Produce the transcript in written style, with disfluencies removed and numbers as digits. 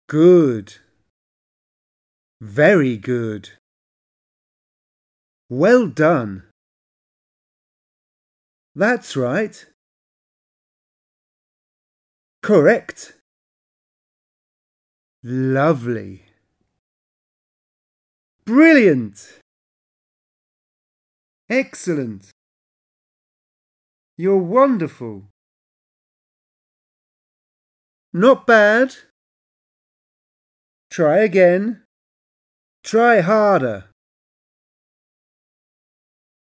Good. Very good. Well done. That's right. Correct. Lovely. Brilliant. Excellent. You're wonderful. Not bad. Try again. Try harder.